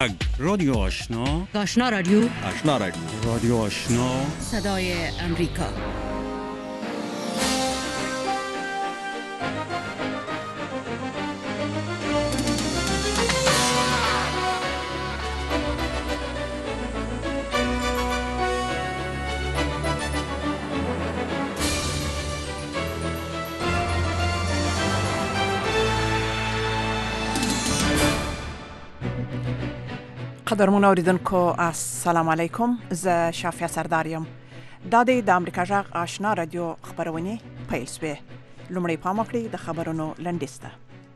رادیو آشنا، آشنا رادیو، آشنا رادیو، رادیو آشنا، صدای امریکا. قدرمن اوریدونکو السلام علیکم. زه شافیا سرداریم. دا د امریکا جغ آشنا رادیو خبرونه پیل شوه. لومړی پام وکړئ د خبرونو لنډیسته.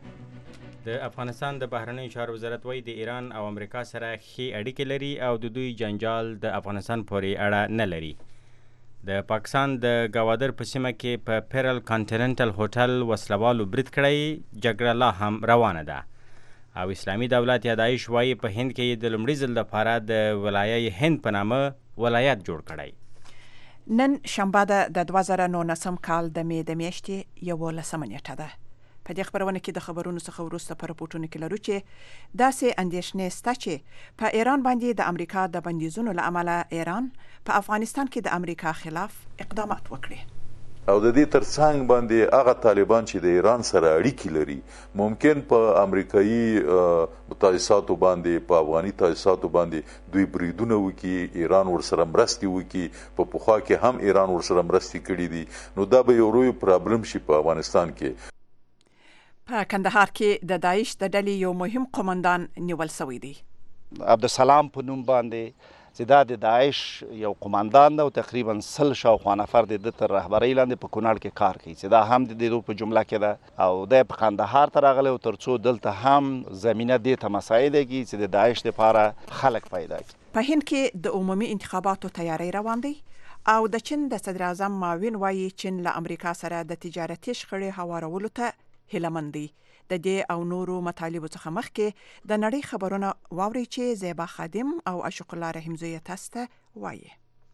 د افغانستان د بهرنیو چارو وزارت وايي د ایران او امریکا سره ښې اړیکې لري او د دوی جنجال د افغانستان پورې اړه نه لري. د پاکستان د گوادر په سیمه کې په پیرل کانټیننټل هوټل وسلوالو برید کړی، جګړه لا هم روانه ده. او اسلامي دولت یا داعش وايي په هند کې د لومړي ځل لپاره د ولایت هند په نامه ولایت جوړ کړی. نن شنبه د 2019 کال د می د میاشتې 11 نیټه ده. په دې خبرونه کې د خبرونو څخه وروسته پر راپورټونه کې لرو چې داسې اندېښنې شته چې په ایران باندې د امریکا د بندیزونو له امله ایران په افغانستان کې د امریکا خلاف اقدامات وکړي. او د دې ترڅنګ باندې هغه طالبان چې د ایران سره اړیکې لري ممکن په امریکایي متحدثاتو باندې په افغاني تاسیساتو باندې دوی بریدونه وکړي، ایران ورسره مرستې وکړي. په پخوا کې هم ایران ورسره مرستې کړي دي. نو دا به یو لوی پرابلم شي په افغانستان کې. په کندهار کې د داعش د ډلې یو مهم قومندان نیول شوی دی. عبدالسلام په نوم باندې چې دا د داعش یو قومندان ده او تقریبا 100 شاوخوا نفر د تر رهبرۍ لاندې په کونړ کې کار کوي، چې دا هم د دې په جمله کې ده او د په کندهار ته راغلی او تر څو دلته هم زمینه دې ته مساعده کړي چې د داعش لپاره خلک پیدا کړي. په هند کې د عمومي انتخاباتو تیاری روان دی او د چین د صدر اعظم ماوین وایي چین له امریکا سره د تجارتي شخړې هوارولو ته هیلهمند دی. د دې او نورو مطالبو څخه مخکې د نړۍ خبرونه واوري چې زیبا خادم او اشق الله رحمزویه تاسو ته وایي.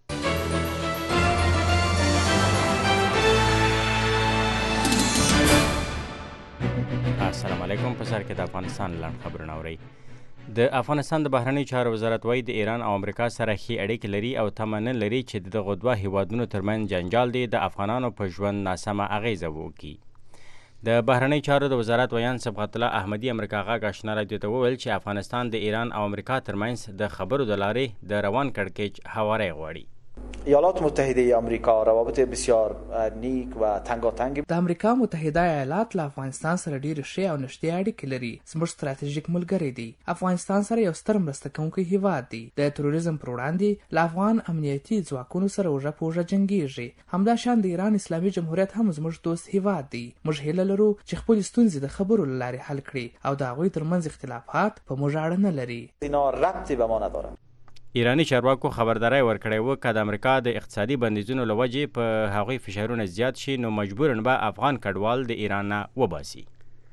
السلام علیکم. په سر کې د افغانستان لاند خبرونه اورئ. د افغانستان د بهرنیو چارو وزارت وايي د ایران او امریکا سره ښې اړیکې لري او تمه نه لري چې دغه دوه هیوادونو ترمنځ جنجال دی د افغانانو په ژوند ناسمه اغیزه وکړي. د بهرنیو چارو د وزارت ویان صبغت الله احمدي امریکا غاګ آشنا رادیو ته وویل چې افغانستان د ایران او امریکا ترمنځ د خبرو د لارې د روان کړکېچ هواری غواړي. ایالات متحده آمریکا روابط بسیار نیک و تنگاتنگ د امریکا متحده ایالات له افغانستان سره ډېر ښې او نږدې اړیکې لري. زموږ ستراتیژیک ملګری دی. افغانستان سره یو ستر مرسته کوونکی هیواد دی. د تروریزم پر وړاندې له افغان امنیتي ځواکونو سره اوږه په اوږه جنګیږي. همداشان د ایران اسلامي جمهوریت هم زموږ دوست هیواد دی. موږ هیله لرو چې خپل ستونزې د خبرو له لارې حل کړي او د هغوی ترمنځ اختلافات په موږ اړه نه لري. اینا ربطی به ما نداره. ایرانی چارواکو خبرداری ورکړی و که د امریکا د اقتصادي بندیزونو له وجې په هغوی فشارونه زیات شي نو مجبوراً به افغان کډوال د ایران نه وباسي.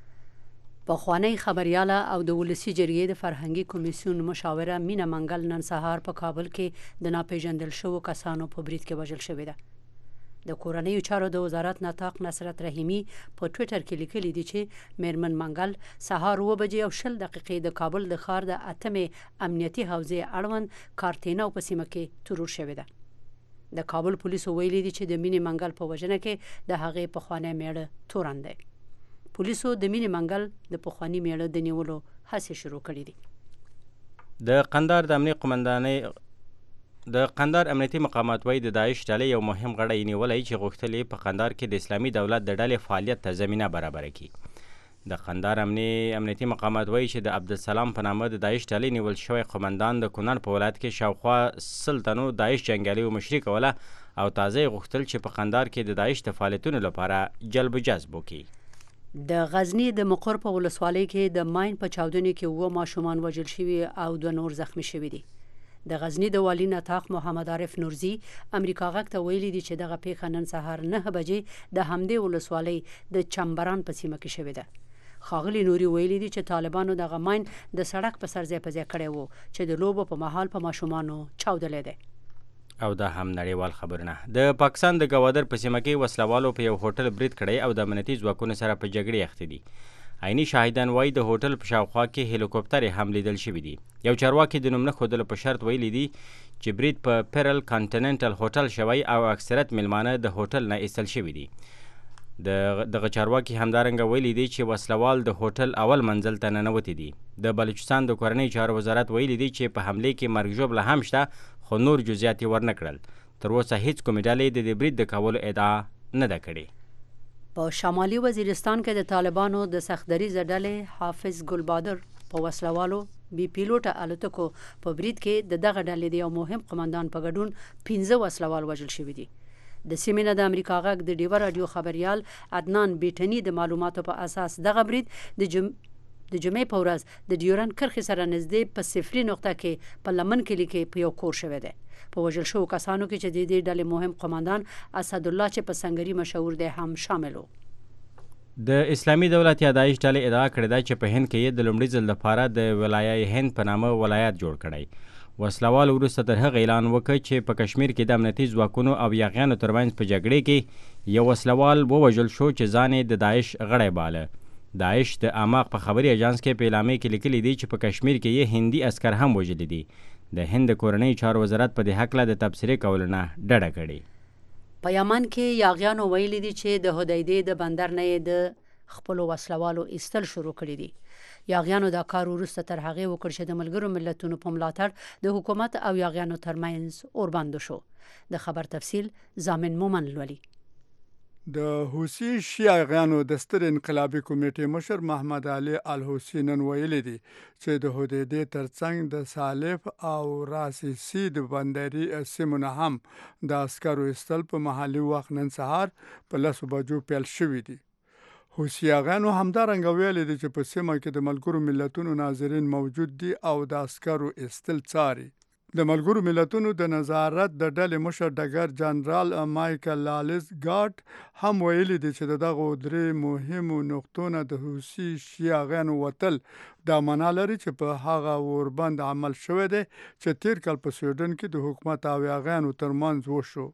پخوانی خبریاله او د ولسي جرګې د فرهنګي کمیسیون مشاوره مینه منګل نن سهار په کابل کې د ناپېژندل شوو کسانو په برید کې وژل شوې ده. د کورنیو چارو د وزارت ناطق نصرت رحیمی په ټویټر کې لیکلي دي چې میرمن منګل سهار 9:10 د کابل د ښار د 8مې امنیتي حوزې اړوند کارتینا په سیمه کې ترور شوې ده. د کابل پولیسو ویلي دي چې د مینې منګل په وژنه کې د هغې پخوانی میړه تورن دی. پولیسو د مینې منګل د پخوانی میړه د نیولو هڅې شروع کړې دي. د قندهار د امنیتي قومندانۍ د قندهار امنیتي مقامات وايي د داعش ډلې یو مهم غړی نیولی چې غوښتل په قندهار کې د اسلامي دولت د ډلې فعالیت ته زمینه برابره کړي. د قندهار امنیتي مقامات وايي چې د عبدالسلام په نامه د داعش ډلې نیول شوی قومندان د کونړ په ولایت کې شاوخوا 100 تنو داعش جنګیالیو مشري کوله او تازه یې غوښتل چې په قندهار کې د داعش د فعالیتونو لپاره جلب جذب وکړي. د غزنی د مقر په ولسوالۍ کې د ماین په چاودنې کې 2 ماشومان وژل شوي او 2 نور زخمی شوي دي. د غزنی د والی نطاق محمد عارف نورزی امریکا غږ ته ویلي دي چې دغه پیښه نن سهار 9 بجې د همدې ولسوالۍ د چمبران په سیمه کې شوې ده. ښاغلي نوري ویلي دي چې طالبانو دغه ماین د سړک په سر ځای په ځای کړی و چې د لوبو په مهال په ماشومانو چاودلی دی. او دا هم نړیوال خبرونه. د پاکستان د گوادر په سیمه کې وسلوالو په یو هوټل برید کړی او د امنیتي ځواکونو سره په جګړې اخته دي. عیني شاهدان وایي د هوټل په شاوخوا کې هلیکوپټرې هم لیدل شوي دي. یو چارواکي د نوم نه ښودلو په شرط ویلي دي چې برید په پیرل کانټیننټل هوټل شوی او اکثریت میلمانه د هوټل نه ایستل شوي دي. دغه چارواکي همدارنګه ویلي دي چې وسلوال د هوټل اول منزل ته ننوتي دي. د بلوچستان د کورنۍ چارو وزارت ویلي دي چې په حملې کې مرګ ژوبله هم شته، خو نور جزئیات یې ورنه کړل. تر اوسه هیڅ کومې ډلې د دې برید د کولو ادعا نه ده کړې. په شمالي وزیرستان کې د طالبانو د سختدریزه ډلې حافظ ګلبادر په وسلوالو بي پیلوټه الوتکو په برید کې د دغه ډلې د یو مهم قماندان په ګډون 15 وسلوال وژل شوي دي. د سیمې نه د امریکا غږ د ډیوه رادیو خبريال عدنان بیټني د معلوماتو په اساس دغه برید د جمعې په ورځ د ډیورن کرښې سره نږدې په صفري نقطه کې په لمن کلي کې په یو کور شوی دی. په وژل شوو کسانو کې چې د دې ډلې مهم قماندان اسدالله چې په سنگري مشهور دی هم شامل و. د اسلامي دولت یا داعش ډلې ادعا کړې ده چې په هند کې یې د لومړي ځل لپاره د ولایه هند په نامه ولایت جوړ کړی. وسلوال وروسته تر هغه اعلان وکړ چې په کشمیر کې د امنیتي ځواکونو او یاغیانو ترمنځ په جګړې کې یو وسلوال ووژل شو چې ځان یې د داعش غړی باله. داعش د اعماق په خبري اژانس کې په اعلامیه کې لیکلي دي چې په کشمیر کې یې هندي عسکر هم وژلي دي. د هند کورنۍ چارو وزارت په دې هکله د تبصرې کولو نه ډډه کړې. په یمن کې یاغیانو ویلي دي چې د هدیدې د بندر نه د خپل وسلوالو ایستل شروع کړي دي. یاغیانو دا کار وروسته تر هغې وکړ چې د ملګرو ملتونو په ملاتړ د حکومت او یاغیانو ترمنځ اوربند شو. د خبر تفصیل زامن مومن لولي. د حوثي شیعیانو د ستر انقلابي کمیټې مشر محمد علي الحوثي نن ویلي دي چې د هدیدې ترڅنګ د سالف او راسي د بندري سیمو نه هم د عسکرو ایستل په محلي وخت نن سهار په 10 بجو پیل شوي دي. حوثیانو همدارنګه ویلي دي چې په سیمه کې د ملګرو ملتونو ناظرین موجود دي او د عسکرو ایستل څاري. د ملګرو ملتونو د نظارت د ډلې مشر ډګر جنرال مایکل لالس ګارد هم ویلي دي چې دغه درې مهمو نقطو نه د حوثي شیعیانو وتل دا معنا لري چې په هغه اوربند عمل شوی دی چې تیر کال په سویډن کې د حکومت او یاغیانو ترمنځ وشو.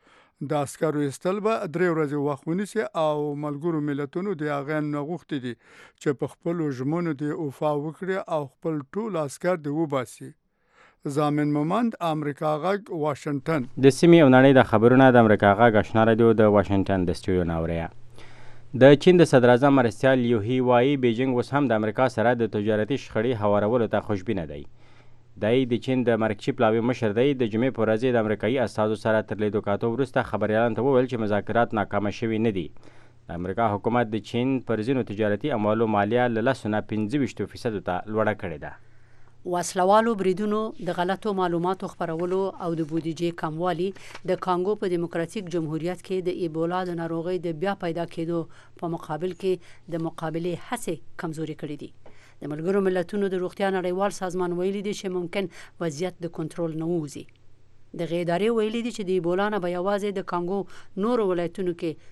د عسکرو ایستل به 3 ورځې وخت ونیسي او ملګرو ملتونو د یاغیانو نه غوښتي دي چې په خپلو ژمنو د وفا وکړي او خپل ټول عسکر د وباسي. زامن مومند امریکا غږ واشنگټن. د سیمې او نړۍ د خبرونه د امریکا غږ آشنا رادیو د واشنگټن د سټوډیو نه اورئ. د چین د صدر اعظم مرستیال یوهی وایي بیجینګ اوس هم د امریکا سره د تجارتي شخړې هوارولو ته خوشبینه دی. دی د چین د مرکزي پلاوي مشر دی. د جمعې په ورځ د امریکایي استازو سره تر لیدو کاتو وروسته خبریالانو ته وویل چې مذاکرات ناکامه شوي نه دي. د امریکا حکومت د چین پر ځینو تجارتي اموالو مالیه له 10 نه 25% ته لوړه کړې ده. وسلوالو بریدونو د غلطو معلوماتو خپرولو او د بودیجې کموالی د کانګو په دیموکراتیک جمهوریت کې د ایبولا د ناروغۍ د بیا پیدا کېدو په مقابل کې د مقابلې هڅې کمزوري کړې دي. د ملګرو ملتونو د روغتیا نړیوال سازمان ویلي دي چې ممکن وضعیت د کنټرول نه ووځي. د غیدارې ویلي دي چې د ایبولا نه به یوازې د کانګو نورو ولایتونو کې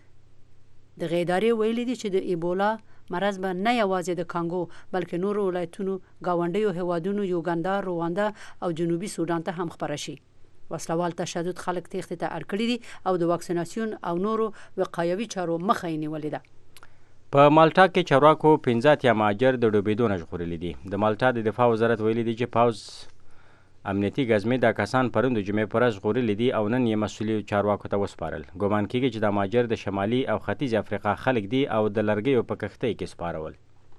د غیدارې ویلي دي چې د ایبولا مرض به نه یوازې د کانګو بلکې نورو ولایتونو ګاونډیو هیوادونو یوګاندا، رواندا او جنوبي سودان ته هم خپره شي. وسلوال تشدد خلک تېښتې ته اړ کړي دي او د واکسیناسیون او نورو وقایوي چارو مخه یې نیولې ده. په مالټا کې چارواکو 15 مهاجر د ډوبېدو نه ژغورلي دي. د مالټا د دفاع وزارت ویلي دي چې پوځ امنیتي ګزمې دا کسان پرون د جمعې په ورځ ژغورلي دي او نن یې مسؤلي چارواکو ته وسپارل. ګومان کېږي چې دا مهاجر د شمالي او ختیځ افریقا خلک دي او د لرګیو په کښتۍ کې سپارول.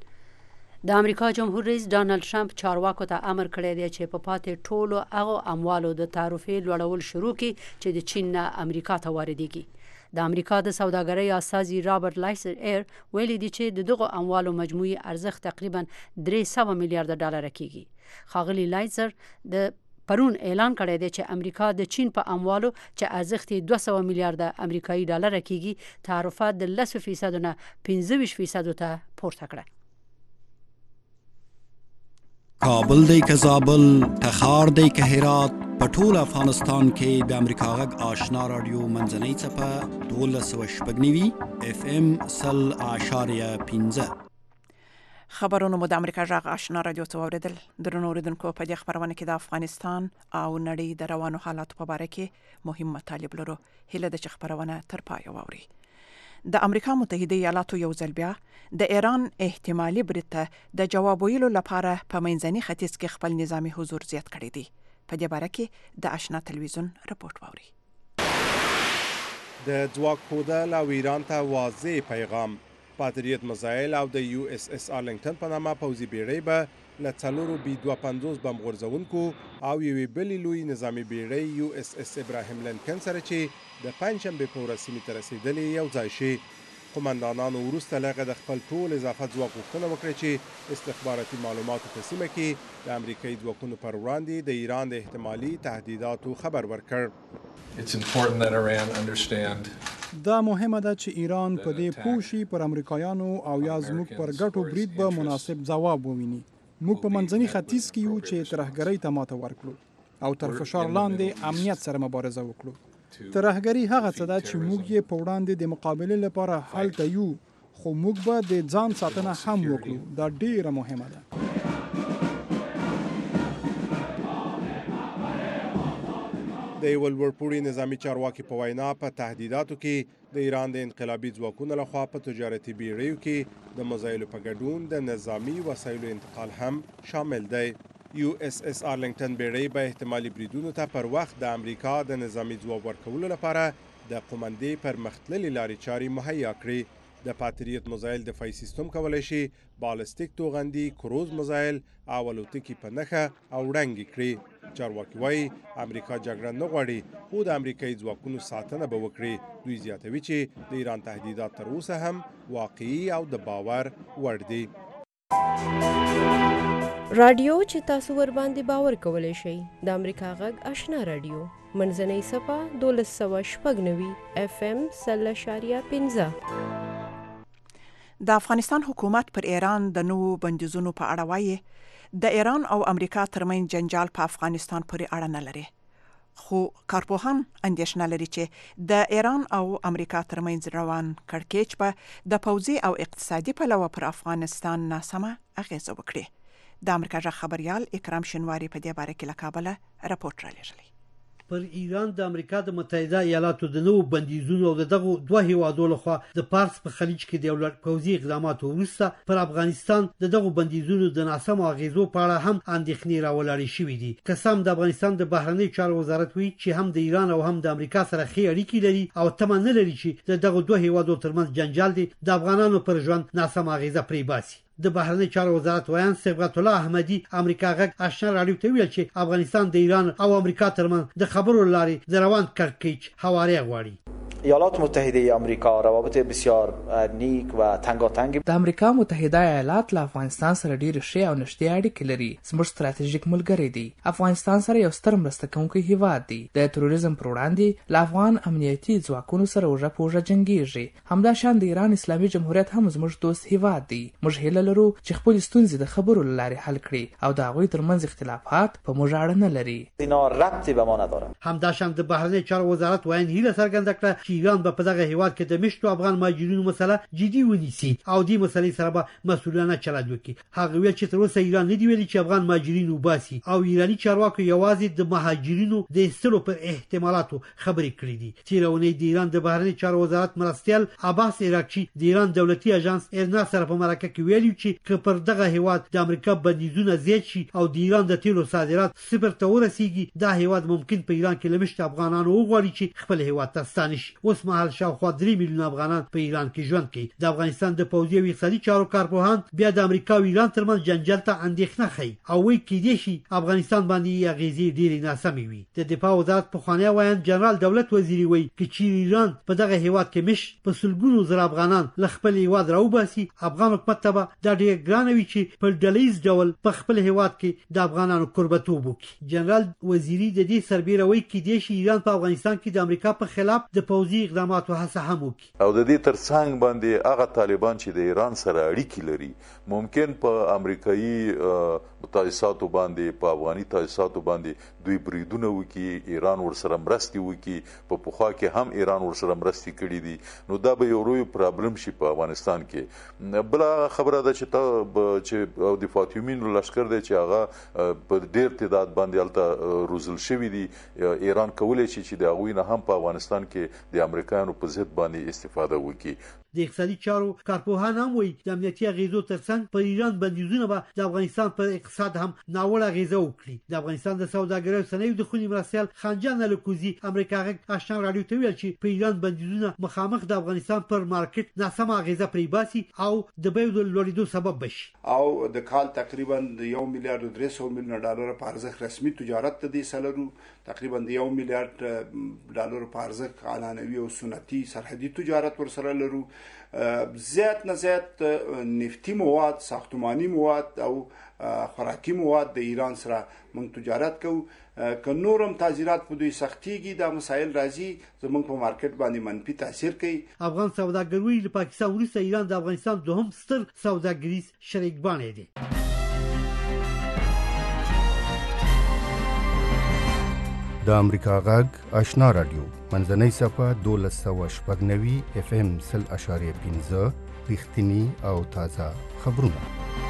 د امریکا جمهور رئیس ډانلډ ټرمپ چارواکو ته امر کړی دی چې په پاتې ټولو هغو اموالو د تعرفې لوړول شروع کړي چې د چین نه امریکا ته واردېږي. د امریکا د سوداګرۍ استازي رابرټ لایسر ایر ویلي دي چې د دغو اموالو مجموعي ارزښت تقریبا 300 میلیارډ ډالر کېږي. ښاغلي لایسر د پرون اعلان کړی دی چې امریکا د چین په اموالو چې ارزښت یې 200 میلیارډ امریکایي ډالر کېږي تعرفات د 10% نه 25% ته پورته کړه. کابل دی که زابل، تخار دی که هرات، په ټول افغانستان کې د امریکا غږ آشنا رادیو منځنۍ څپه 1290 FM 0.15. خبرونه مو د امریکا غږ آشنا رادیو څخه اوریدل. درنو اوریدونکو په دې خبرونه کې د افغانستان او نړۍ د روانو حالاتو په اړه کې مهم مطالب لرو. هیله ده چې خبرونه تر پای واوري. د امریکا متحده ایالاتو یو ځل بیا د ایران احتمالي برید ته د جواب ویلو لپاره په منځني ختیځ کې خپل نظامی حضور زیات کړی دی. په دې باره کې د آشنا تلویزیون رپورټ واوري. د ځواک ښودل او ایران ته واضح پیغام. پاتریت میزایل او د یو اس اس آرلنګټن په نامه پوځي بیړۍ به له 4 B-52 بم غورځونکو او یوې بلې لوی نظامي بیړۍ یو اس اس ابراهیم لینکن سره چې د پنجشنبې په ورځ سیمې ته رسېدلې یو ځای شي. قومندانانو وروسته له هغه د خپل ټول اضافه ځواک غوښتنه وکړه چې استخباراتي معلوماتو په سیمه کې د امریکایي ځواکونو پر وړاندې د ایران د احتمالي تهدیداتو خبر ورکړ. دا مهمه ده چې ایران په دې پوه شي پر امریکایانو او یا زموږ پر ګټو برید به مناسب ځواب وویني. موږ په منځني ختیځ کې یو چې ترهګرۍ ته ماته ورکړو او تر فشار لاندې امنیت سره مبارزه وکړو. ترهګري هغه څه ده چې موږ یې په وړاندې د مقابلې لپاره هلته یو، خو موږ به د ځان ساتنه هم وکړو. دا ډیره مهمه ده. د یو لوړپوړي نظامي چارواکي په وینا په تهدیداتو کې د ایران د انقلابي ځواکونو لخوا په تجارتي بیړیو کې د مزایلو په ګډون د نظامي وسایلو انتقال هم شامل دی. یو اس اس آرلنګټن بیړۍ به احتمالي بریدونو ته پر وخت د امریکا د نظامي ځواب ورکولو لپاره د قومندې پر مختللې لارې چارې مهیا کړي. د پاتریت میزایل دفاعي سیستم کولی شي بالستیک توغندي، کروز میزایل او الوتکې په نښه او وړاندې کړي. چارواکي وایي امریکا جګړه نه غواړي، خو د امریکایي ځواکونو ساتنه به وکړي. دوی زیاتوي چې د ایران تهدیدات تر اوسه هم واقعي او د باور وړ دي. رادیو چې تاسو ور باندې باور کولای شئ د امریکا غږ آشنا رادیو منځنۍ صفه 1290 FM 0.15. د افغانستان حکومت پر ایران د نوو بندیزونو په اړه وایي د ایران او امریکا ترمنځ جنجال په افغانستان پورې اړه نه لري. خو کارپوهان اندېښنه لري چې د ایران او امریکا ترمنځ روان کړکېچ به د پوځي او اقتصادي پلوه پر افغانستان ناسمه اغیزه وکړي. د امریکا ژغ خبريال اکرام شنواری په دې باره کې له کابل راپورټ را لېږلی. پر ایران د امریکا د متحده ایالاتو د نوو بندیزونو او دغه دوه هیوادو لخوا د پارس په خلیج کې د یو پوځي اقداماتو وروسته پر افغانستان دغه بندیزونو د ناسمو اغیزو په اړه هم اندېښنې راولاړې شوې دي. قسم د افغانستان د بهرنی چارو وزارت وی چې هم د ایران او هم د امریکا سره ښې اړیکې لري او تمه نه لري چې دغه دوه هیوادو ترمنځ جنجال دي د افغانانو پر ژوند ناسم اغیزه پرې باسي. د بهرنی چارو وزارت ویان صبغت الله احمدی امریکا غږ آشنا رادیو ته ویل چې افغانستان د ایران او امریکا ترمنځ د خبرو لارې د روان کړکېچ هواری غواړي. ایالات متحده آمریکا روابط بسیار نیک و تنگاتنگ د امریکا متحده ایالات له افغانستان سره ډېر ښې او نږدې اړیکې لري. زموږ ستراتیژیک ملګری دی. افغانستان سره یو ستر مرسته کوونکی هیواد دی. د تروریزم پر وړاندې له افغان امنیتي ځواکونو سره اوږه په اوږه جنګیږي. همداشان د ایران اسلامي جمهوریت هم زموږ دوست هیواد دی. موږ هیله لرو چې خپل ستونزې د خبرو له لارې حل کړي او د هغوی ترمنځ اختلافات په موږ اړه نه لري. اینا ربطی به ما نداره. همداشان د بهرنی چارو وزارت ویان هیله څرګنده کړه چې ایران به په دغه هیواد کې د مشتو افغان مهاجرینو مسله جدي ونیسي او دې مسلې سره به مسؤلانه چلند وکړي. هغه ویل چې تر اوسه ایران نه دی ویلي چې افغان مهاجرین وباسي او ایرانی چارواکو یوازې د مهاجرینو د ایستلو پر احتمالاتو خبرې کړې دي. تیرونی د ایران د بهرنی چارو وزارت مرستیال عباس عراقچی د ایران دولتي اژانس ایرنا سره په مرکه کې ویلي چې پر دغه هیواد د امریکا بندیزونه زیات شي او د ایران د تیلو صادرات صفر ته ورسیږي، دا هیواد ممکن په ایران کې لمشت افغانانو وغواړي چې خپل هیواد ته ستانه شي. اوس مهال شاوخوا 3 میلیون افغانان په ایران کې ژوند کوي. د افغانستان د پوځي او اقتصادي چارو کارپوهان بیا د امریکا او ایران ترمنځ جنجال ته اندېښنه ښيي او وایي کېدای شي افغانستان باندې اغیزې ډېرې ناسمې وي. د دفاع وزارت پخوانی وایي جنرال دولت وزیری وایي چې ایران په دغه هیواد کې مش په سلګونو زره افغانان له خپل هیواد راوباسي، افغان حکومت ته به دا ډېر ګران وي چې په ډلهییز ډول په خپل هیواد کې د افغانانو قربتوب وکړي. جنرال وزیری د دې سربیره وایي کېدای شي ایران په افغانستان کې د امریکا په خلاف د پوځي اقداماتو هڅه هم وکړي. او د دې ترڅنګ باندې هغه طالبان چې د ایران سره اړیکې لري ممکن په امریکایي تاسیساتو باندې په افغاني تاسیساتو باندې دوی بریدونه وکي، ایران ورسره مرستې وکي، په پخوا کې هم ایران ورسره مرستې کړي دي، نو دا به یو لوی پرابلم شي په افغانستان کې. بله خبره ده چې د فاطمیینو لښکر دی چې هغه په ډېر تعداد باندې هلته روزل شوي دي. ایران کولی شي چې د هغوی نه هم په افغانستان کې د امریکایانو په ضد باندې استفاده وکړي. د اقتصادي چارو کارپوهان هم وایي د امنیتي اغیزو ترڅنګ پر ایران بندیزونه به د افغانستان پر اقتصاد هم ناوړه اغیزه وکړي. د افغانستان د سوداګرۍ او صنایعو د خونې مرستیال خنجان الکوزي امریکا غږ آشنا راډیو ته ویل چې په ایران بندیزونه مخامخ د افغانستان پر مارکیټ ناسمه اغیزه پرې باسي او د بیو د لوړېدو سبب بشي. او د کال تقریبا د 1 میلیارډ 300 میلیون ډالر په ارزښت رسمي تجارت ته دي سلرو، تقریبا د 1 میلیارډ ډالر په ارزښت اعلانوي او سنتي سرحدي تجارت ورسره لرو. زیات نه زیات نفتی مواد، ساختمانی مواد او خوراکي مواد د ایران سره موږ تجارت کوو. که نورم تاثیرات په دوی سختيږي دا مسایل راځي زموږ په مارکیټ باندې منفي تاثیر کوي. افغان سوداګروي له پاکستان وروسته ایران د افغانستان دوهم ستر سوداګریز شریک بانه دی. د امریکا غږ آشنا رادیو منځنۍ صفحه 1290 FM 0.15 رښتینی او تازه خبرونه.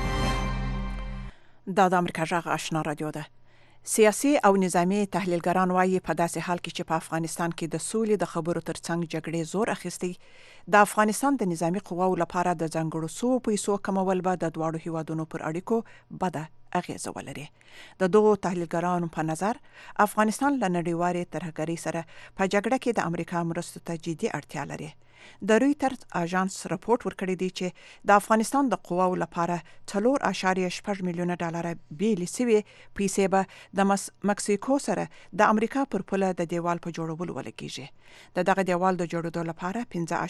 دا د امریکا غږ آشنا رادیو ده. سیاسي او نظامی تحلیلګران وایي په داسې حال کې چې په افغانستان کې د سولې د خبرو ترڅنګ جګړې زور اخیستی، د افغانستان د نظامی قواو لپاره د ځانګړو سوو پیسو کمول به د دواړو هیوادونو پر اړیکو بده اغیزه ولري. د دغو تحلیلګرانو په نظر افغانستان له نړیوالې ترهګرۍ سره په جګړه کې د امریکا مرستو ته جدي اړتیا لري. د رویټرز اژانس راپورټ ورکړی دی چې د افغانستان د قواو لپاره 4.8 میلیونه ډالر بیلې سوي پیسې به د مکسیکو سره د امریکا پر پوله د دیوال په جوړولو ولګیږي. د دغه دیوال د جوړېدو لپاره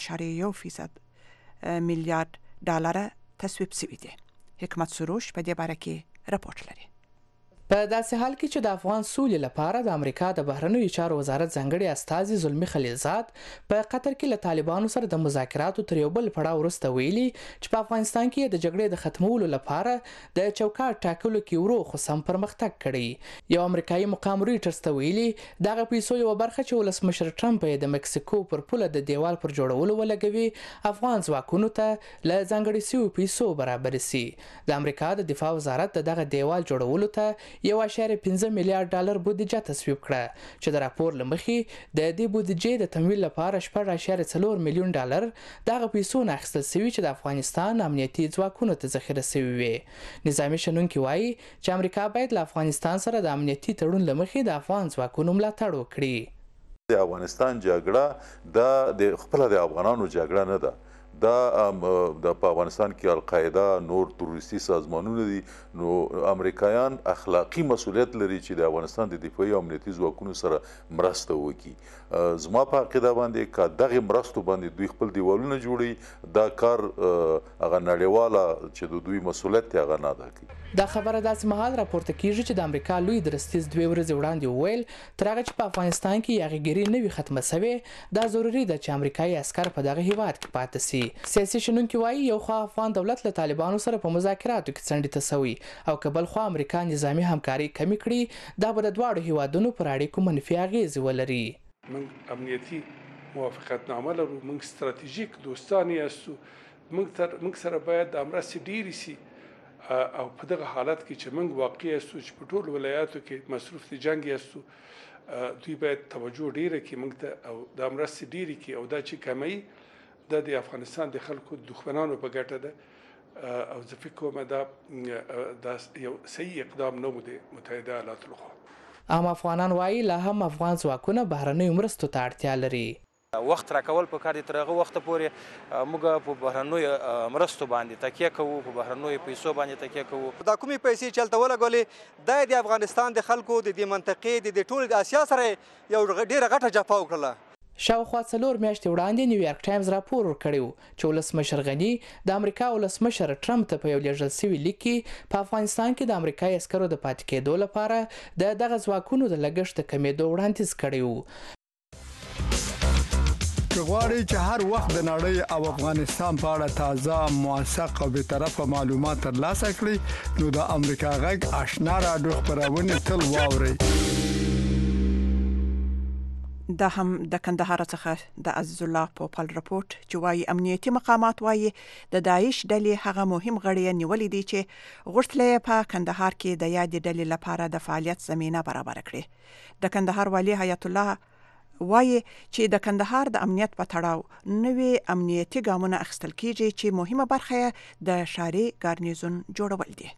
5.1% میلیارډ ډالر تصویب سوي دي. حکمت سروش په دې باره کې راپورټ لري. په داسې حال کې چې د افغان سولې لپاره د امریکا د بهرنیو چارو وزارت ځانګړي استازي زلمي خلیلزاد په قطر کې له طالبانو سره د مذاکراتو تر یو بل پړاو وروسته ویلي چې په افغانستان کې د جګړې د ختمولو لپاره د چوکاټ ټاکلو کې ورو خو سم پرمختګ کړی. یو امریکایي مقام رویټرز ته ویلي دغه پیسو یو برخه چې ولسمشر ټرمپ یې د مکسیکو پر پوله د دیوال پر جوړولو ولګوي افغان ځواکونو ته له ځانګړي سوي پیسو برابر سي. د امریکا د دفاع وزارت دغه دیوال جوړولو ته 1.15 میلیارډ ډالر بودیجه تصویب کړه چې د راپور لمخې د دې بودیجې د تمویل لپاره 4.4 میلیون ډالر دغه پیسو نه اخیستل شوي چې د افغانستان امنیتي ځواکونو ته ذخیره شوي وي. نظامي شنونکي وایي چې امریکا باید له افغانستان سره د امنیتي تړون لمخې د افغان ځواکونو ملاتړ وکړي. د افغانستان جګړه د خپل د افغانانو جګړه نه ده. دا په افغانستان کې القاعده نور تروریستي سازمانونه دي، نو امریکایان اخلاقی مسؤلیت لري چې د افغانستان د دفاعي او امنیتي ځواکونو سره مرسته وکړي. زما په عقیده باندې که دغه مرستو باندې دوی خپل دیوالونه جوړي دا کار هغه نړیواله چې د دوی مسؤلیت دی هغه نه ادا کوي. دا خبره داسې مهال راپورته کیږي چې د امریکا لوی درستیز 2 ورځې وړاندې وویل تر هغه چې په افغانستان کې یاغیګري نه وي ختمه سوې دا ضروري ده چې امریکایي عسکر په دغه هیواد کې پاتې سي. سیاسي شنونکي وایي یو خوا افغان دولت له طالبانو سره په مذاکراتو کې څنډې ته سوی او که بل خوا امریکا نظامي همکاري کمې کړي دا به د دواړو هیوادونو پر اړیکو منفي اغیزې ولري. موږ امنیتي موافقتنامه لرو، موږ ستراتیژیک دوستان یاستو، موږ سره باید د مرستې ډیرې سي او په دغه حالت کې چې موږ واقع یاستو چې په ټولو ولایاتو کې مصروف د جنګ یاستو دوی باید توجه ډیره کړي موږ ته او د مرستې ډیرې کړي او دا چې کموي د افغانستان د خلکو دښمنانو په ګټه ده او زه فکر کوم دا یو صحیح اقدام نه و د متحده ایالاتو لخوا. عام افغانان وایي لا هم افغان ځواکونه بهرنیو مرستو ته اړتیا لري. وخت راکول په کار دي تر هغه وخته پورې موږ په بهرنیو مرستو باندې تکیه کوو، په بهرنیو پیسو باندې تکیه کوو. دا کومې پیسې چې هلته ولګولې د افغانستان د خلکو د دې منطقې د ټولې د اسیا سره یو ډېره غټه جفا وکړله. شاوخوا 4 میاشتې وړاندې نیویارک ټایمز راپور ورکړی و چې ولسمشر غني د امریکا ولسمشر ټرمپ ته په یو لیږل سوي لیک کې په افغانستان کې د امریکایي عسکرو د پاتې کېدو لپاره دغه ځواکونو د لګښت د کمېدو وړاندیز کړی و. غواړئ چې هر وخت د نړۍ او افغانستان په اړه تازه موثق او به طرفه معلومات ترلاسه کړئ نو د امریکا غږ آشنا رادیو خبرونه تل واورئ. دا هم د کندهار څخه د عزیز الله پوپل رپورت چې وايي امنیتي مقامات وايي د داعش ډلې هغه مهم غړي نیولې دي چې غوښتل په کندهار کې د یادې ډلې لپاره د فعالیت زمينه برابر کړي. د کندهار والي حیات الله وايي چې د کندهار د امنیت په تړاو نوې امنیتي ګامونه اخیستل کیږي چې مهمه برخه د شاري ګارنیزون جوړول دي.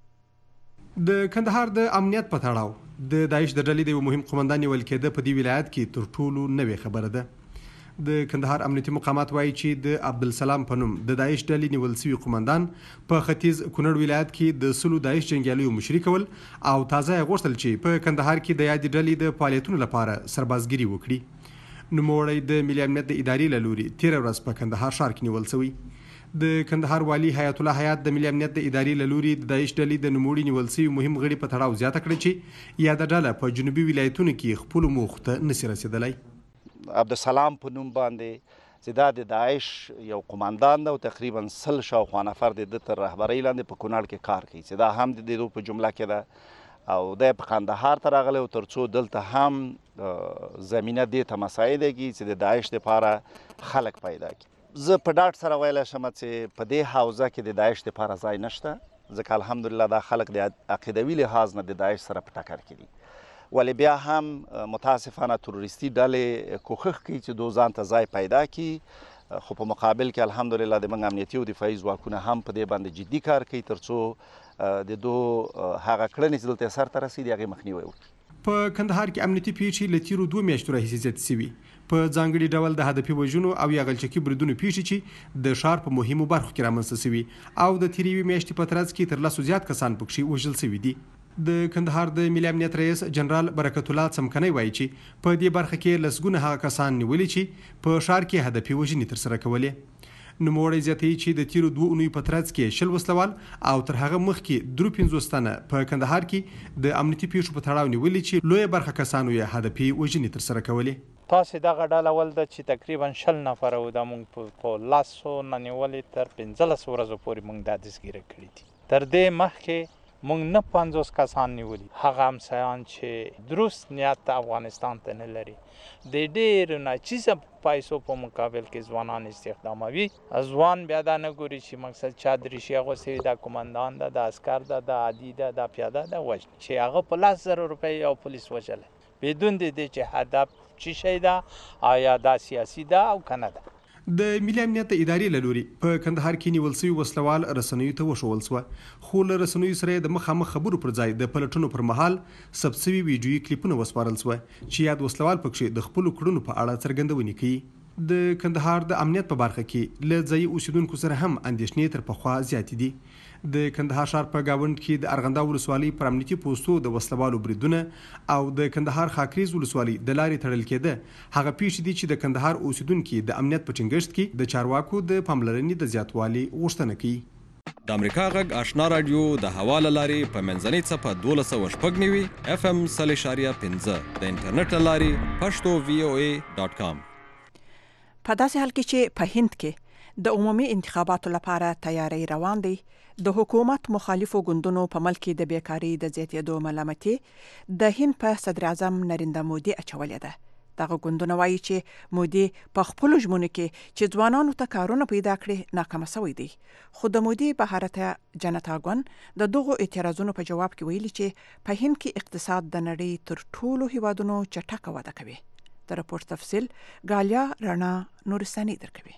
د کندهار د امنیت په تړاو د داعش د ډلې د مهم قومندان نیول کېده په دې ولایت کې تر ټولو نوې خبره ده. د کندهار امنیتي مقامات وایي چې د عبدالسلام په نوم د داعش ډلې نیول شوی قومندان په ختیځ کونړ ولایت کې د سلو داعش جنګیالیو مشري کول او تازه غوښتل چې په کندهار کې د یادې ډلې د فعالیتونو لپاره سربازګري وکړي. نوموړی د ملي امنیت د ادارې له لوري تېره ورځ په کندهار ښار کې نیول شوی. د کندهار والي حیات الله حیات د ملي امنیت د ادارې له لوري د داعش ډلې د نوموړي نیول شوي مهم غړي په تړاو زیاته کړې چې یاده ډله په جنوبي ولایتونو کې خپلو موخو ته نشي رسېدلی. عبدالسلام په نوم باندې چې دا د داعش یو قومندان ده او تقریبا 100 شاوخوا نفر د تر رهبرۍ لاندې په کونړ کې کار کوي چې دا هم د دې په جمله کې ده او د په کندهار ته راغلی او تر څو دلته هم زمینه دې ته مساعده کړي چې د داعش لپاره خلک پیدا کړي. زه په ډاډ سره ویلی شم چې په دې حوزه کې د داعش لپاره ځای نشته ځکه الحمدلله دا خلک د عقیدوي لحاظ نه د داعش سره په ټکر کې دي ولې بیا هم متاسفانه تروریستي ډلې کوښښ کوي چې دو ځان ته ځای پیدا کړي خو په مقابل کې الحمدلله د موږ امنیتي او دفاعي ځواکونه هم په دې باندې جدي کار کوي تر څو د دو هغه کړنې چې دلته سرته رسي د هغې مخنیوی وکړي. په کندهار کې امنیتي پیښې له تیرو 2 میاشتو راهیسې زیاتې شوي په ځانګړي ډول د هدفي وژنو او یرغلچکي بریدونو پیښې چې د ښار په مهمو برخو کې رامنځته شوي او د تېرې یوې میاشتې په ترڅ کې تر 100 زیات کسان پکښې وژل شوي دي. د کندهار د ملي امنیت رئیس جنرال برکت الله څمکنی وایي چې په دې برخه کې لسګونه هغه کسان نیولي چې په ښار کې هدفي وژنې ترسره کولې. نوموړی زیاتوي چې د تیرو 2 اونیو په ترڅ کې 20 وسلوال او تر هغه مخکې 53 تنه په کندهار کې د امنیتي پیښو په تړاو نیولي چې لویه برخه کسانو یې هدفي وژنې ترسره کولې. تاسې دغه ډله ول ده چې تقریبا 20 نفره و د موږ په لاسو نه نیولې تر 15 ورځو پورې موږ دا دستګیره کړي دي. تر دې مخکې موږ نه 50 کسان نیولي هغه همسایان چې درست نیت افغانستان ته نه لري د ډېرو ناچیزه پیسو په مقابل کې ځوانان استخداموي. ځوان بیا دا نه ګوري چې مقصد چا دریشي اغوستې دا قومندان ده د عسکر ده د عادي ده د پیاده ده وژني چې هغه په 10,000 روپۍ یو پولیس وژلی بدون د دې چې هدف څه شی ده آیا دا سیاسي ده او که نه ده. د ملي امنیت ادارې له لوري په کندهار کې نیول شوي وسلوال رسنیو ته وښول شوه خو له رسنیو سره د مخامخ خبرو پر ځای د پلټنو پر مهال ثبت شوي ویډیویي کلیپونه وسپارل شوه چې یاد وسلوال پکښې د خپلو کړنو په اړه څرګندونې کوي. د کندهار د امنیت په برخه کې له ځایي اوسیدونکو سره هم اندېښنې تر پخوا زیاتې دي. د کندهار ښار په گاوند کې د ارغنده ولسوالۍ پر امنیتي پوستو د وسلوالو بریدونه او د کندهار خاکریز ولسوالۍ د لارې تړل کېده هغه پیښې دي چې د کندهار اوسیدونکي د امنیت په ټینګښت کې د چارواکو د پاملرنې د زیاتوالي غوښتنه کوي. د امریکا غږ آشنا رادیو د هوا له لارې په منځنۍ څپه 1290 FM 0.5 د انټرنیټ له لارې pashto.voa.com. په داسې حال کې چې په هند کې د عمومي انتخاباتو لپاره تیاری روان دی د حکومت مخالفو ګوندونو په ملک کې د بیکاری د زیاتېدو ملامتي د هند په صدر اعظم نریندرا مودي اچولې ده. دغه ګوندونه وایي چې مودي په خپلو ژمنو کې چې ځوانانو ته کارونه پیدا کړي ناکامه شوی دی خو د مودي بهارت جنتا ګوند د دغو اعتراضونو په جواب کې ویلي چې په هند کې اقتصاد د نړۍ تر ټولو هیوادونو چټکه وده کوي. د راپور تفصیل غالیا رڼا نورستاني درکوي.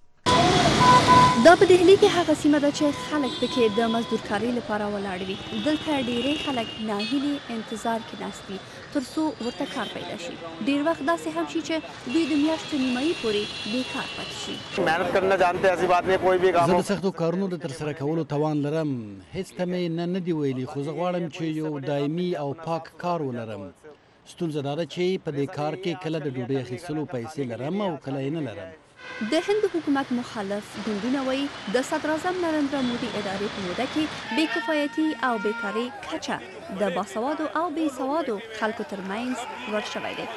دا په دهلی کې هغه سیمه ده چې خلک پکې د مزدورکارۍ لپاره ولاړ وي. دلته ډېری خلک ناهیلي انتظار کې ناست وي تر څو ورته کار پیدا شي. ډېر وخت داسې هم شي چې دوی د میاشتې نیمایي پورې بیکار پاتې شي. محنت کرنا جانتے ایسی بات نه کوئی بھی کام زه د سختو کارونو د ترسره کولو توان لرم هیڅ ته مې نه دی ویلي خو زه غواړم چې یو دایمي او پاک کار ولرم. ستونزه دا ده چې په دې کار کې کله د ډوډۍ اخیستلو پیسې لرم او کله یې نه لرم. د هند حکومت مخالف ګوندونه وایي د صدراعظم نریندرا مودي ادارې په موده کې بې کفایتي او بیکاري کچه د باسوادو او بې سوادو خلکو ترمنځ لوړ شوی دی.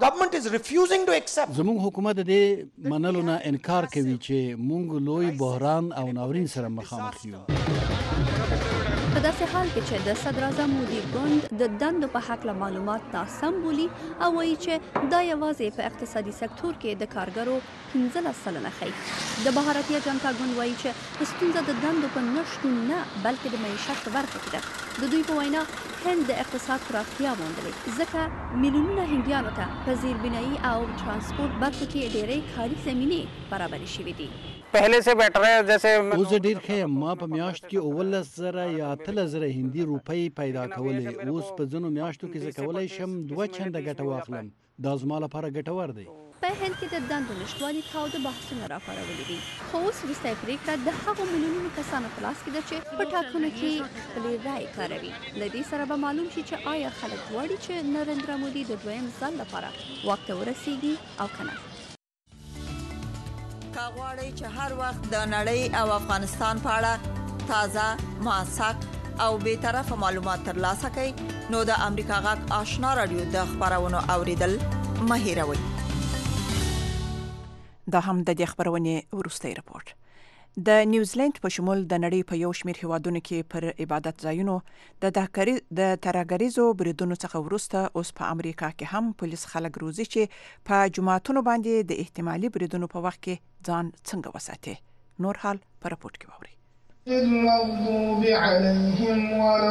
زموږ حکومت د دې منلو نه انکار کوي چې موږ لوی بحران او ناورین سره مخامخ یو. په داسې حال کې چې د صدراعظم مودي ګوند د دندو په هکله معلومات ناسم بولي او وایي چې دا یوازې په اقتصادي سکتور کې د کارګرو 15 سلنه ښیي. د بهارتیه جنتا ګوند وایي چې ستونزه د دندو په نشتون نه بلکې د معیشت په برخه کې ده. د دوی په وینا هند د اقتصاد پراختیا موندلې ځکه میلیونونه هندیانو ته په زیربنایي او ترانسپورت برخو کې ډېرې کاري زمینې برابرې شوې دي. پهلے سے بیٹر ہے جیسے اوس ډیر ښه ما په میاشت کې 19,000 یا 13,000 هندي روپۍ پیدا کولې. اوس په ځینو میاشتو کې زه کولی شم 2 چنده ګټه واخلم. دا زما لپاره ګټور دی. په هند کې د دندو نشتوالي تاوده بحثونه راپارولي دي، خو اوس وروسته پرېکړه د هغو میلیونونو کسانو په لاس کې ده چې په ټاکنو کې خپلې رایې کاروي. له دې سره به معلوم شي چې آیا خلک غواړي چې نریندرا مودي د دویم ځل لپاره واک ته ورسیږي او که نه. که غواړئ چې هر وخت د نړۍ او افغانستان په اړه تازه، موثق او بې طرفه معلومات ترلاسه کړئ نو د امریکا غږ آشنا رادیو د خبرونو اوریدل مه هېروئ. دا هم د دې خبرونې وروستی رپورټ. د نیوزیلند په شمول د نړۍ په یو شمېر هیوادونو کې پر عبادت ځایونو د ترهګریزو بریدونو څخه وروسته اوس په امریکا کې هم پولیس خلک روزي چې په جوماتونو باندې د احتمالي بریدونو په وخت کې ځان څنګه وساتي. نور حال په رپورټ کې واورئ. المغضوب عليهم ولا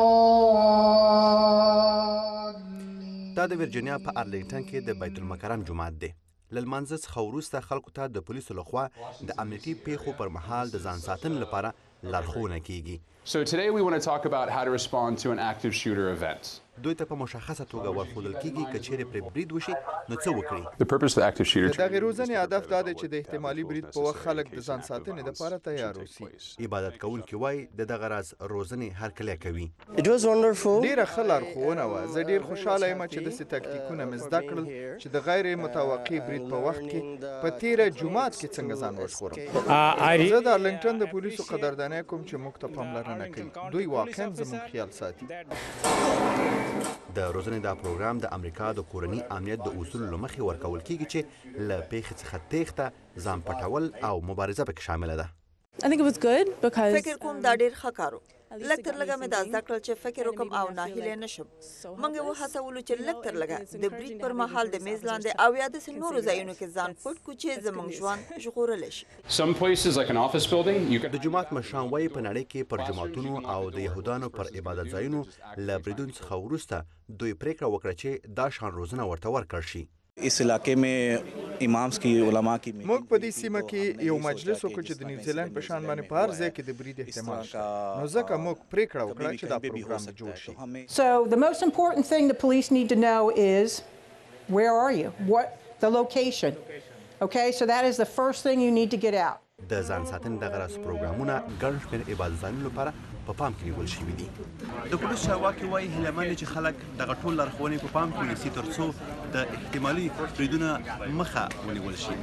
الضالين. دا د ورجینیا په ارلینګټن کې د بیت المکرم جومات دی. لمانځه څخه وروسته خلکو ته د پولیسو لخوا د امنیتي پیښو پر مهال د ځان ساتنې لپاره لارښوونه کیږي. So today we want to talk about how to respond to an active shooter event. دوی ته په مشخصه توګه ورښودل کیږي که چیرې پرې برید وشي نو څه وکړي. The purpose of the active shooter. د دغې روزنې هدف دا دی چې د احتمالي برید په وخت خلک د ځان ساتنې لپاره تیار اوسي. عبادت کوونکي وایي د دغه راز روزنې هرکلی کوي. It was wonderful. ډېره ښه لارښوونه وه. زه ډېر خوشحاله یم چې داسې تاکتیکونه مې زده کړل چې د غیر متوقع برید په وخت کې په تیره جومات کې څنګه ځان وژغورم. زه د ارلینګټن د پولیسو قدرداني کوم چې موږ ته پاملرنه کوي. دوی واقعا زموږ خیال ساتي. د روزنې دا پروګرام د امریکا د کورني امنیت د اصولو له مخې ورکول کیږي چې له پیښې څخه تېښته، ځان پټول او مبارزه پکې شامله ده. فکر کوم دا ډېر ښه کار و. لږ تر لږه مې دا زده کړل چې فکر وکړم او ناهیلی نه شم. موږ یې وهڅولو چې لږ تر لږه د برید پر مهال د میز لاندې او یا داسې نورو ځایونو کې ځان پټ کړو چې زموږ ژوند ژغورلی شي. د جومات مشران وایي په نړۍ کې پر جوماتونو او د یهودانو پر عبادت ځایونو له بریدونو څخه وروسته دوی پریکړه وکړه چې دا شان روزنه ورته ورکړل شي. इस इलाके में इमाम्स की उलमा की موږ په دې سیمه کې یو مجلس وکړ چې د نیوزیلند په شان باندې په هر ځای کې د برید احتمال شته. نو ځکه موږ پریکړه وکړه چې دا پروګرام جوړ شي. So the most important thing the police need to know is where are you? What the location? Okay, so that is the first thing you need to get out. د ځان ساتنې دغه راز پروګرامونه ګڼ شمېر عبادت ځایونو لپاره په پام کې نیول شوي دي. د پولیس چارواکي وایي هیله مند دي چې خلک دغه ټول لارښوونې په پام کې ونیسي تر څو د احتمالي بریدونو مخه ونیول شي.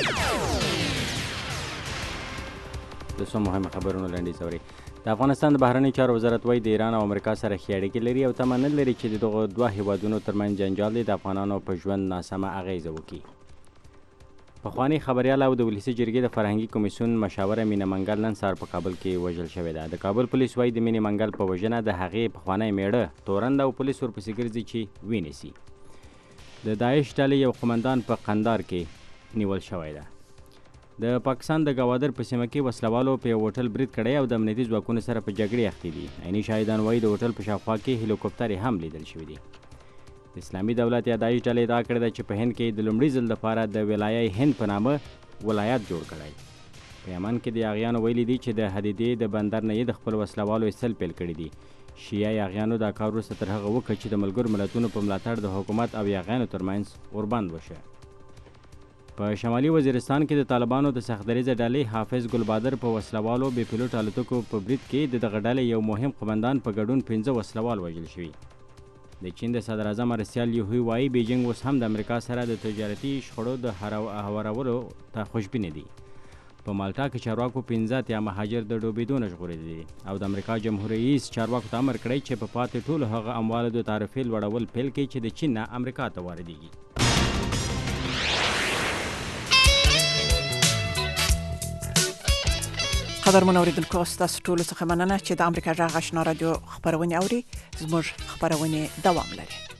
د څو مهمو خبرونو لنډیز اورئ. د افغانستان د بهرنیو چارو وزارت وایي د ایران او امریکا سره ښې اړیکې لري او تمه نه لري چې د دغو دوه هیوادونو ترمنځ جنجال د افغانانو په ژوند ناسمه اغیزه وکړي. پخوانی خبریال او د ولسي جرګې د فرهنګي کمیسیون مشاوره مینه منګل نن سهار په کابل کې وژل شوې ده. د کابل پولیس وایي د مینې منګل په وژنه د هغې پخوانی میړه تورند او پولیس ورپسې ګرځي چې ونیسي. د داعش ډلې یو قمندان په قندار کې نیول شوی ده. د پاکستان د ګوادر په سیمه کې وسلوالو په یو هوټل برید کړی او د امنیتي ځواکونو سره په جګړې اخته دي. عیني شاهدان وایي د هوټل په شاوخوا کې هلیکوپټر هم لیدل شوي دي. د اسلامي دولت یا داعش ډلې ادعا کړې ده چې په هند کې د لومړي ځل لپاره د ولایه هند په نامه ولایت جوړ کړی. په یمن کې د یاغیانو ویلي دي چې د حدیدې د بندر نه یې د خپل وسلوالو ایستل پیل کړي دي. شیعه یاغیانو دا کار وروسته تر هغه وکړ چې د ملګرو ملتونو په ملاتړ د حکومت او یاغیانو ترمنځ اوربند وشه. په شمالي وزیرستان کې د طالبانو د سختدریځه ډلې حافظ ګلبادر په وسلوالو بې پیلوټ الوتکو په برید کې د دغه ډلې یو مهم قمندان په ګډون 15 وسلوال وژل شوي. د چین د صدر اعظم ارسیال یوهی وایي بیجینګ اوس هم د امریکا سره د تجارتي شخړو د هوارولو ته خوشبینه دي. په مالټا کې چارواکو 15 یا مهاجر د ډوبېدو نه ژغورلي دي او د امریکا جمهور رئیس چارواکو ته امر کړی چې په پاتې ټولو هغه اموالو د تعرفې لوړول پیل کړي چې د چین نه امریکا ته واردېږي. قدرمن اوریدونکو ستاسو ټولو څخه مننه چې د امریکا غږ آشنا رادیو خبرونه اوري. زموږ خبرونه دوام لري.